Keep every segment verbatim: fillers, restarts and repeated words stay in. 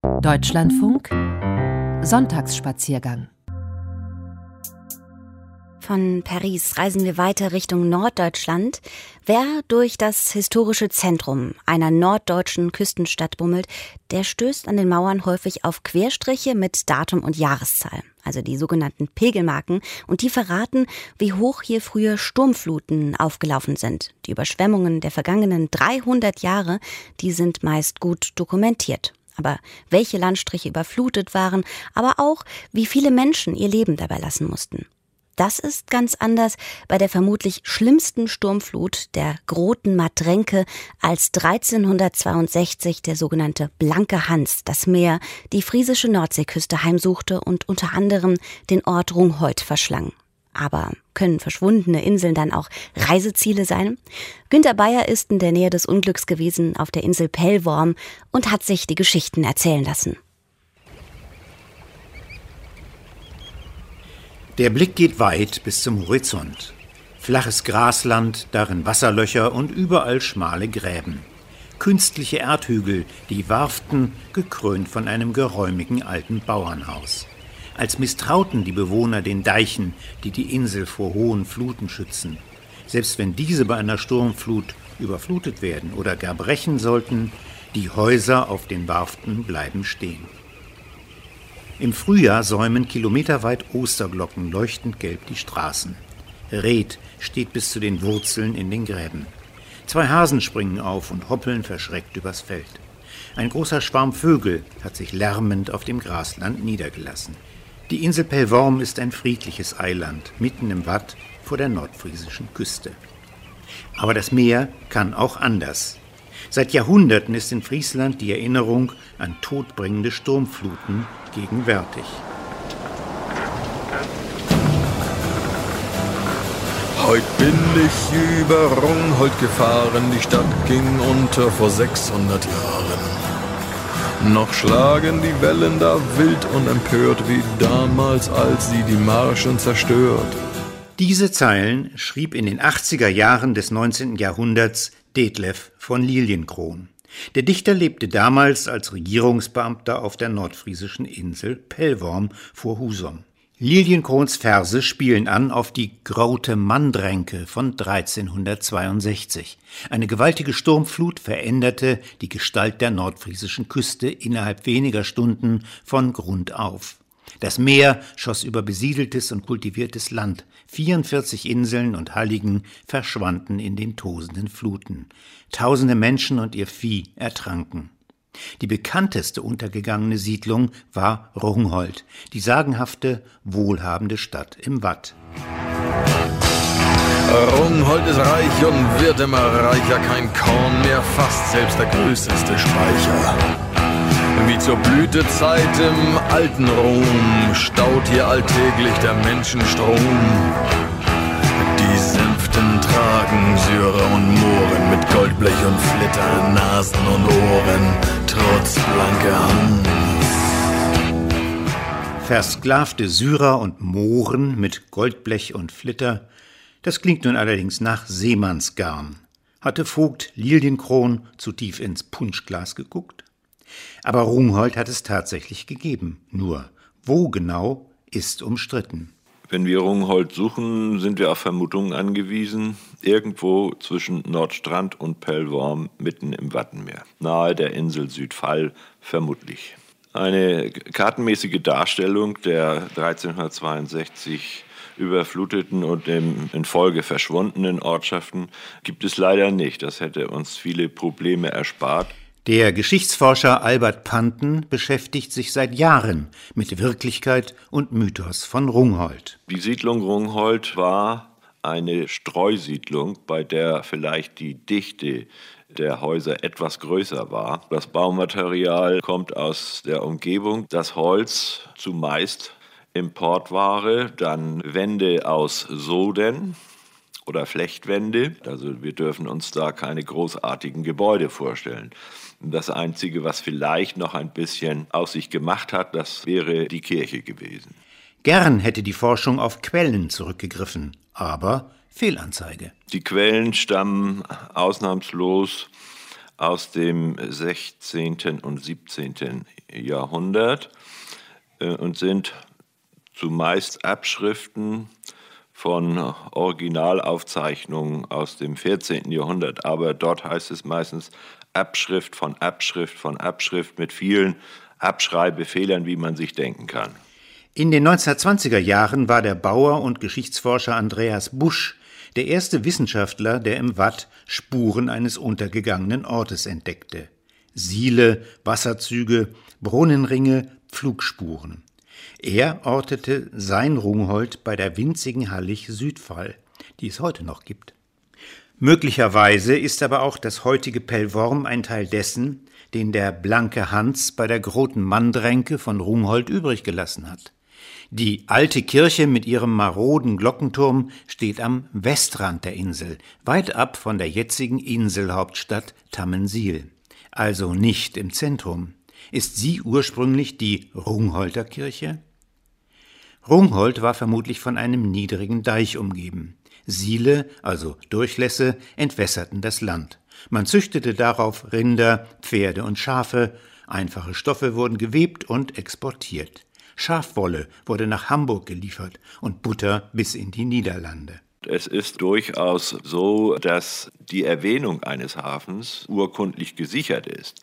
Deutschlandfunk Sonntagsspaziergang. Von Paris reisen wir weiter Richtung Norddeutschland. Wer durch das historische Zentrum einer norddeutschen Küstenstadt bummelt, der stößt an den Mauern häufig auf Querstriche mit Datum und Jahreszahl, also die sogenannten Pegelmarken, und die verraten, wie hoch hier früher Sturmfluten aufgelaufen sind. Die Überschwemmungen der vergangenen dreihundert Jahre, die sind meist gut dokumentiert. Aber welche Landstriche überflutet waren, aber auch, wie viele Menschen ihr Leben dabei lassen mussten. Das ist ganz anders bei der vermutlich schlimmsten Sturmflut, der Groten Matränke, als dreizehnhundertzweiundsechzig der sogenannte Blanke Hans das Meer, die friesische Nordseeküste heimsuchte und unter anderem den Ort Rungholt verschlang. Aber können verschwundene Inseln dann auch Reiseziele sein? Günter Bayer ist in der Nähe des Unglücks gewesen auf der Insel Pellworm und hat sich die Geschichten erzählen lassen. Der Blick geht weit bis zum Horizont. Flaches Grasland, darin Wasserlöcher und überall schmale Gräben. Künstliche Erdhügel, die warften, gekrönt von einem geräumigen alten Bauernhaus. Als misstrauten die Bewohner den Deichen, die die Insel vor hohen Fluten schützen. Selbst wenn diese bei einer Sturmflut überflutet werden oder gar brechen sollten, die Häuser auf den Warften bleiben stehen. Im Frühjahr säumen kilometerweit Osterglocken leuchtend gelb die Straßen. Reh steht bis zu den Wurzeln in den Gräben. Zwei Hasen springen auf und hoppeln verschreckt übers Feld. Ein großer Schwarm Vögel hat sich lärmend auf dem Grasland niedergelassen. Die Insel Pellworm ist ein friedliches Eiland, mitten im Watt vor der nordfriesischen Küste. Aber das Meer kann auch anders. Seit Jahrhunderten ist in Friesland die Erinnerung an todbringende Sturmfluten gegenwärtig. Heut bin ich über Rungholt gefahren, die Stadt ging unter vor sechshundert Jahren. Noch schlagen die Wellen da wild und empört, wie damals, als sie die Marschen zerstört. Diese Zeilen schrieb in den achtziger Jahren des neunzehnten Jahrhunderts Detlev von Liliencron. Der Dichter lebte damals als Regierungsbeamter auf der nordfriesischen Insel Pellworm vor Husum. Liliencrons Verse spielen an auf die Grote Matränke von dreizehnhundertzweiundsechzig. Eine gewaltige Sturmflut veränderte die Gestalt der nordfriesischen Küste innerhalb weniger Stunden von Grund auf. Das Meer schoss über besiedeltes und kultiviertes Land. vierundvierzig Inseln und Halligen verschwanden in den tosenden Fluten. Tausende Menschen und ihr Vieh ertranken. Die bekannteste untergegangene Siedlung war Rungholt, die sagenhafte, wohlhabende Stadt im Watt. Rungholt ist reich und wird immer reicher, kein Korn mehr, fast selbst der größte Speicher. Wie zur Blütezeit im alten Rom staut hier alltäglich der Menschenstrom. Die Sänften tragen Syrer und Mohren mit Goldblech und Flitter, Nasen und Ohren, trotz blanke Hand. Versklavte Syrer und Mohren mit Goldblech und Flitter, das klingt nun allerdings nach Seemannsgarn. Hatte Vogt Liliencron zu tief ins Punschglas geguckt? Aber Rungholt hat es tatsächlich gegeben. Nur, wo genau, ist umstritten. Wenn wir Rungholt suchen, sind wir auf Vermutungen angewiesen. Irgendwo zwischen Nordstrand und Pellworm, mitten im Wattenmeer. Nahe der Insel Südfall, vermutlich. Eine kartenmäßige Darstellung der dreizehnhundertzweiundsechzig überfluteten und in Folge verschwundenen Ortschaften gibt es leider nicht. Das hätte uns viele Probleme erspart. Der Geschichtsforscher Albert Panten beschäftigt sich seit Jahren mit Wirklichkeit und Mythos von Rungholt. Die Siedlung Rungholt war eine Streusiedlung, bei der vielleicht die Dichte der Häuser etwas größer war. Das Baumaterial kommt aus der Umgebung, das Holz zumeist Importware, dann Wände aus Soden oder Flechtwände. Also wir dürfen uns da keine großartigen Gebäude vorstellen. Das Einzige, was vielleicht noch ein bisschen aus sich gemacht hat, das wäre die Kirche gewesen. Gern hätte die Forschung auf Quellen zurückgegriffen, aber Fehlanzeige. Die Quellen stammen ausnahmslos aus dem sechzehnten und siebzehnten Jahrhundert und sind zumeist Abschriften von Originalaufzeichnungen aus dem vierzehnten Jahrhundert. Aber dort heißt es meistens Abschrift von Abschrift von Abschrift mit vielen Abschreibfehlern, wie man sich denken kann. In den neunzehnhundertzwanziger Jahren war der Bauer und Geschichtsforscher Andreas Busch der erste Wissenschaftler, der im Watt Spuren eines untergegangenen Ortes entdeckte. Siele, Wasserzüge, Brunnenringe, Pflugspuren. Er ortete sein Rungholt bei der winzigen Hallig Südfall, die es heute noch gibt. Möglicherweise ist aber auch das heutige Pellworm ein Teil dessen, den der blanke Hans bei der Groten Mandränke von Rungholt übrig gelassen hat. Die alte Kirche mit ihrem maroden Glockenturm steht am Westrand der Insel, weit ab von der jetzigen Inselhauptstadt Tammensiel, also nicht im Zentrum. Ist sie ursprünglich die Rungholter Kirche? Rungholt war vermutlich von einem niedrigen Deich umgeben. Siele, also Durchlässe, entwässerten das Land. Man züchtete darauf Rinder, Pferde und Schafe. Einfache Stoffe wurden gewebt und exportiert. Schafwolle wurde nach Hamburg geliefert und Butter bis in die Niederlande. Es ist durchaus so, dass die Erwähnung eines Hafens urkundlich gesichert ist.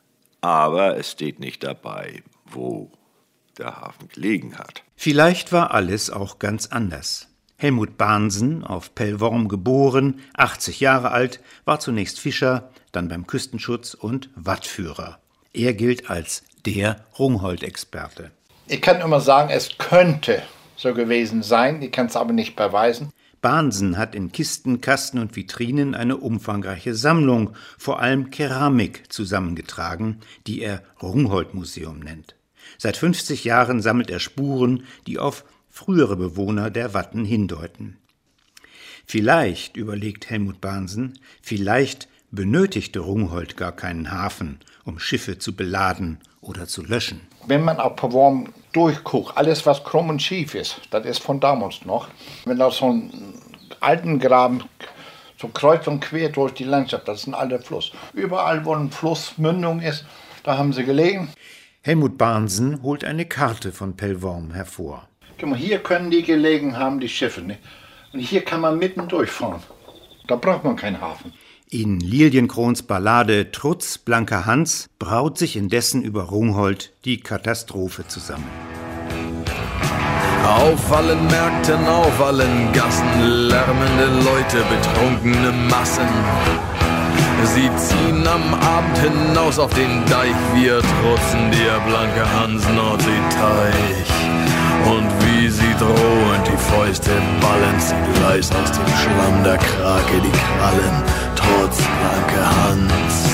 Aber es steht nicht dabei, wo der Hafen gelegen hat. Vielleicht war alles auch ganz anders. Helmut Bahnsen, auf Pellworm geboren, achtzig Jahre alt, war zunächst Fischer, dann beim Küstenschutz und Wattführer. Er gilt als der Rungholt-Experte. Ich kann immer sagen, es könnte so gewesen sein, ich kann es aber nicht beweisen. Bahnsen hat in Kisten, Kasten und Vitrinen eine umfangreiche Sammlung, vor allem Keramik, zusammengetragen, die er Rungholt-Museum nennt. Seit fünfzig Jahren sammelt er Spuren, die auf frühere Bewohner der Watten hindeuten. Vielleicht, überlegt Helmut Bahnsen, vielleicht benötigte Rungholt gar keinen Hafen, um Schiffe zu beladen oder zu löschen. Wenn man auf Pellworm durchguckt, alles was krumm und schief ist, das ist von damals noch. Wenn da so einen alten Graben, so kreuz und quer durch die Landschaft, das ist ein alter Fluss. Überall, wo ein Flussmündung ist, da haben sie gelegen. Helmut Bahnsen holt eine Karte von Pellworm hervor. Guck mal, hier können die gelegen haben, die Schiffe. Ne? Und hier kann man mitten durchfahren. Da braucht man keinen Hafen. In Lilienkrons Ballade Trutz, blanker Hans braut sich indessen über Rungholt die Katastrophe zusammen. Auf allen Märkten, auf allen Gassen, lärmende Leute, betrunkene Massen. Sie ziehen am Abend hinaus auf den Deich, wir trutzen der blanke Hans Nordseeteich. Und wie sie drohend die Fäuste ballen, zieht leis aus dem Schlamm der Krake die Krallen, trotz blanke Hans.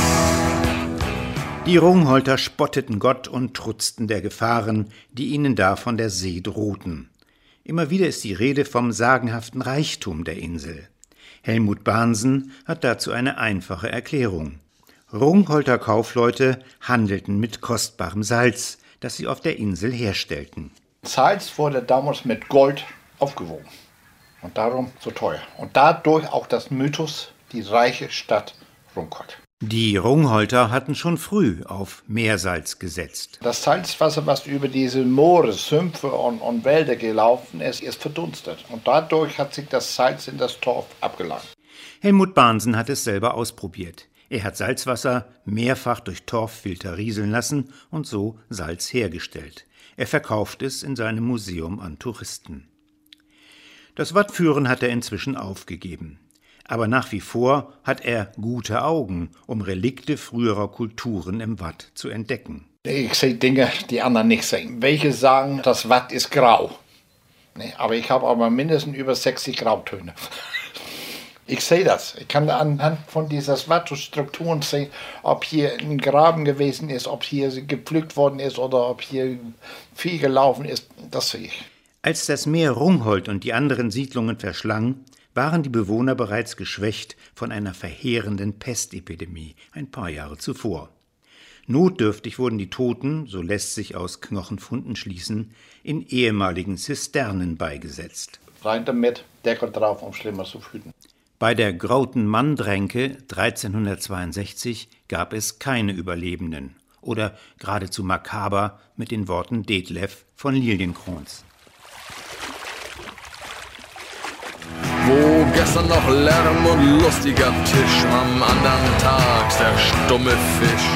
Die Rungholter spotteten Gott und trutzten der Gefahren, die ihnen da von der See drohten. Immer wieder ist die Rede vom sagenhaften Reichtum der Insel. Helmut Bahnsen hat dazu eine einfache Erklärung. Rungholter Kaufleute handelten mit kostbarem Salz, das sie auf der Insel herstellten. Salz wurde damals mit Gold aufgewogen und darum so teuer. Und dadurch auch das Mythos, die reiche Stadt Rungholt. Die Rungholter hatten schon früh auf Meersalz gesetzt. Das Salzwasser, was über diese Moore, Sümpfe und, und Wälder gelaufen ist, ist verdunstet. Und dadurch hat sich das Salz in das Torf abgelangt. Helmut Bahnsen hat es selber ausprobiert. Er hat Salzwasser mehrfach durch Torffilter rieseln lassen und so Salz hergestellt. Er verkauft es in seinem Museum an Touristen. Das Wattführen hat er inzwischen aufgegeben. Aber nach wie vor hat er gute Augen, um Relikte früherer Kulturen im Watt zu entdecken. Ich sehe Dinge, die anderen nicht sehen. Welche sagen, das Watt ist grau. Nee, aber ich habe aber mindestens über sechzig Grautöne. Ich sehe das. Ich kann anhand von dieser Wattstrukturen sehen, ob hier ein Graben gewesen ist, ob hier gepflügt worden ist oder ob hier Vieh gelaufen ist. Das sehe ich. Als das Meer Rungholt und die anderen Siedlungen verschlang, waren die Bewohner bereits geschwächt von einer verheerenden Pestepidemie ein paar Jahre zuvor. Notdürftig wurden die Toten, so lässt sich aus Knochenfunden schließen, in ehemaligen Zisternen beigesetzt. Rein damit, Deckel drauf, um schlimmer zu fühlen. Bei der Groten Mandränke dreizehnhundertzweiundsechzig gab es keine Überlebenden. Oder geradezu makaber mit den Worten Detlev von Liliencrons. Wo gestern noch Lärm und lustiger Tisch, am anderen Tag der stumme Fisch.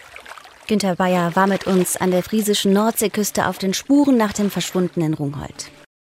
Günter Bayer war mit uns an der friesischen Nordseeküste auf den Spuren nach dem verschwundenen Rungholt.